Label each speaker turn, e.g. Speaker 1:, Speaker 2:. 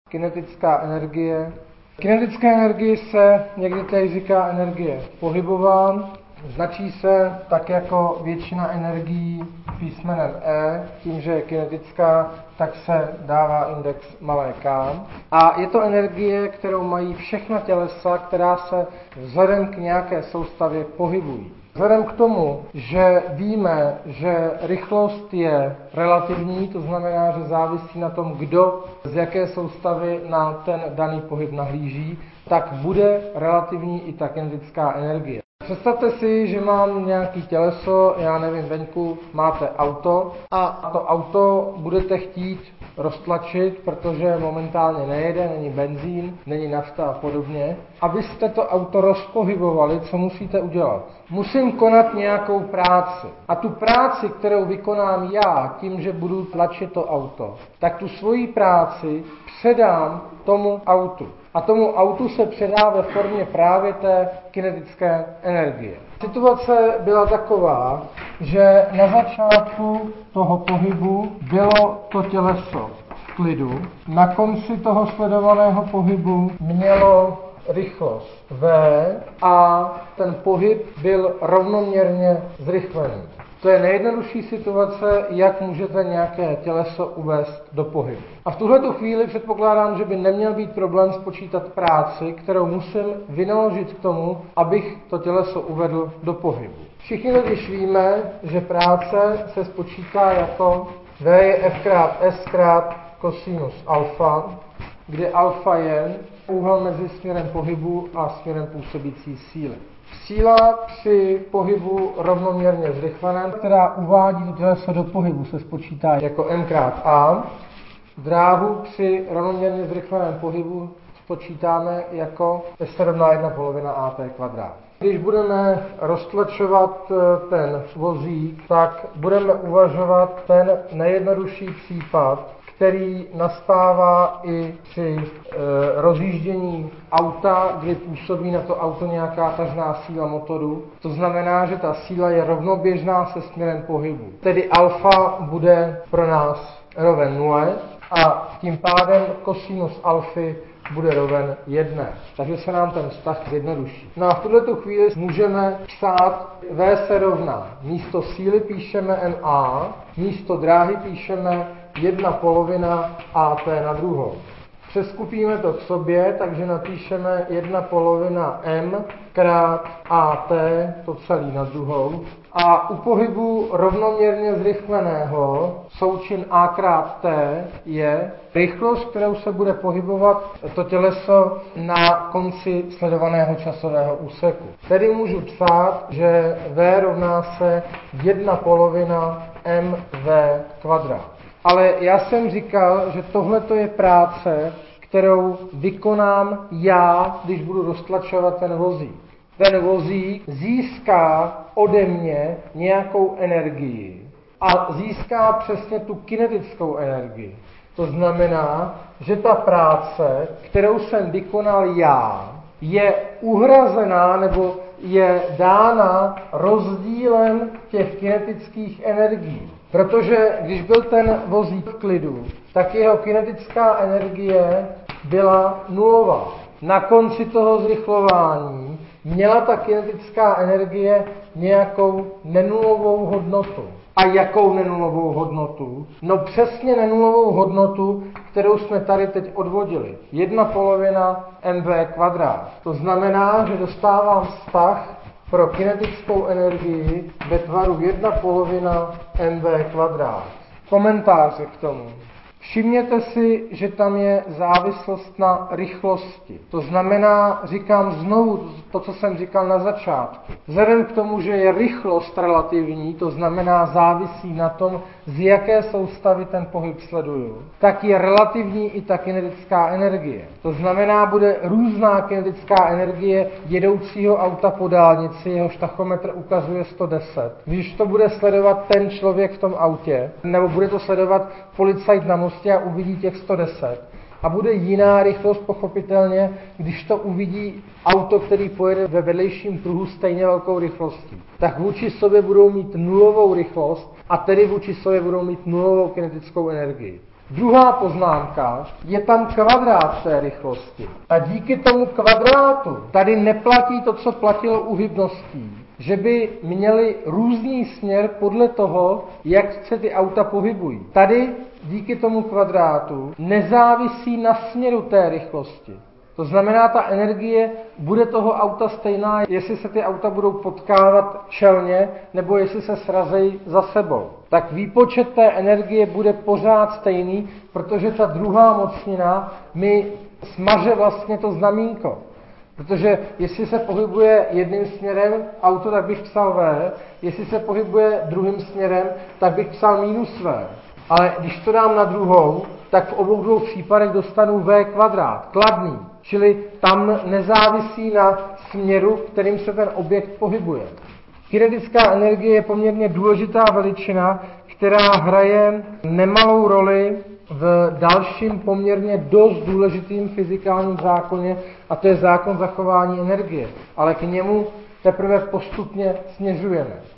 Speaker 1: Kinetická energie. Kinetické energii se někdy tady říká energie pohybová. Značí se tak jako většina energií písmenem E, tím, že je kinetická, tak se dává index malé k. A je to energie, kterou mají všechna tělesa, která se vzhledem k nějaké soustavě pohybují. Vzhledem k tomu, že víme, že rychlost je relativní, to znamená, že závisí na tom, kdo z jaké soustavy na ten daný pohyb nahlíží, tak bude relativní i ta kinetická energie. Představte si, že mám nějaký těleso, já nevím, venku máte auto a to auto budete chtít roztlačit, protože momentálně nejede, není benzín, není nafta a podobně. Abyste to auto rozpohybovali, co musíte udělat? Musím konat nějakou práci. A tu práci, kterou vykonám já tím, že budu tlačit to auto, tak tu svoji práci předám tomu autu. A tomu autu se předá ve formě právě té kinetické energie. Situace byla taková, že na začátku toho pohybu bylo to těleso v klidu. Na konci toho sledovaného pohybu mělo rychlost v a ten pohyb byl rovnoměrně zrychlený. To je nejjednodušší situace, jak můžete nějaké těleso uvést do pohybu. A v tuhletu chvíli předpokládám, že by neměl být problém spočítat práci, kterou musím vynaložit k tomu, abych to těleso uvedl do pohybu. Všichni totiž víme, že práce se spočítá jako V je F krát S krát kosinus alfa, kde alfa je úhel mezi směrem pohybu a směrem působící síly. Síla při pohybu rovnoměrně zrychleném, která uvádí to těleso do pohybu, se spočítá jako m krát a. Dráhu při rovnoměrně zrychleném pohybu spočítáme jako s rovná 1/2 at kvadrát. Když budeme roztlačovat ten vozík, tak budeme uvažovat ten nejjednodušší případ, který nastává i při rozjíždění auta, kdy působí na to auto nějaká tažná síla motoru. To znamená, že ta síla je rovnoběžná se směrem pohybu. Tedy alfa bude pro nás roven 0 a tím pádem kosinus alfy bude roven 1. Takže se nám ten vztah zjednoduší. No a v tuto chvíli můžeme psát V se rovná. Místo síly píšeme ma, místo dráhy píšeme 1/2 at na druhou. Přeskupíme to k sobě, takže napíšeme 1/2 m krát at, to celý na druhou. A u pohybu rovnoměrně zrychleného součin a krát t je rychlost, kterou se bude pohybovat to těleso na konci sledovaného časového úseku. Tedy můžu psát, že v rovná se 1/2 mv kvadrát. Ale já jsem říkal, že tohle je práce, kterou vykonám já, když budu roztlačovat ten vozík. Ten vozík získá ode mě nějakou energii a získá přesně tu kinetickou energii. To znamená, že ta práce, kterou jsem vykonal já, je uhrazená nebo je dána rozdílem těch kinetických energií. Protože když byl ten vozík v klidu, tak jeho kinetická energie byla nulová. Na konci toho zrychlování měla ta kinetická energie nějakou nenulovou hodnotu. A jakou nenulovou hodnotu? No přesně nenulovou hodnotu, kterou jsme tady teď odvodili. 1/2 mv kvadrát. To znamená, že dostávám vztah pro kinetickou energii ve tvaru 1/2 mv kvadrát. Komentáře k tomu. Všimněte si, že tam je závislost na rychlosti. To znamená, říkám znovu to, co jsem říkal na začátku. Vzhledem k tomu, že je rychlost relativní, to znamená závisí na tom, z jaké soustavy ten pohyb sleduju, tak je relativní i ta kinetická energie. To znamená, bude různá kinetická energie jedoucího auta po dálnici, jehož tachometr ukazuje 110. Když to bude sledovat ten člověk v tom autě, nebo bude to sledovat policajt na mostě a uvidí těch 110. A bude jiná rychlost pochopitelně, když to uvidí auto, který pojede ve vedlejším pruhu stejně velkou rychlostí. Tak vůči sobě budou mít nulovou rychlost a tedy vůči sobě budou mít nulovou kinetickou energii. Druhá poznámka, je tam kvadrát té rychlosti. A díky tomu kvadrátu tady neplatí to, co platilo u hybností, že by měli různý směr podle toho, jak se ty auta pohybují. Tady díky tomu kvadrátu nezávisí na směru té rychlosti. To znamená, ta energie bude toho auta stejná, jestli se ty auta budou potkávat čelně, nebo jestli se srazejí za sebou. Tak výpočet té energie bude pořád stejný, protože ta druhá mocnina mi smaže vlastně to znamínko. Protože jestli se pohybuje jedním směrem auto, tak bych psal V, jestli se pohybuje druhým směrem, tak bych psal -V. Ale když to dám na druhou, tak v obou dvou případech dostanu V kvadrát, kladný. Čili tam nezávisí na směru, kterým se ten objekt pohybuje. Kinetická energie je poměrně důležitá veličina, která hraje nemalou roli v dalším poměrně dost důležitým fyzikálním zákoně, a to je zákon zachování energie. Ale k němu teprve postupně směřujeme.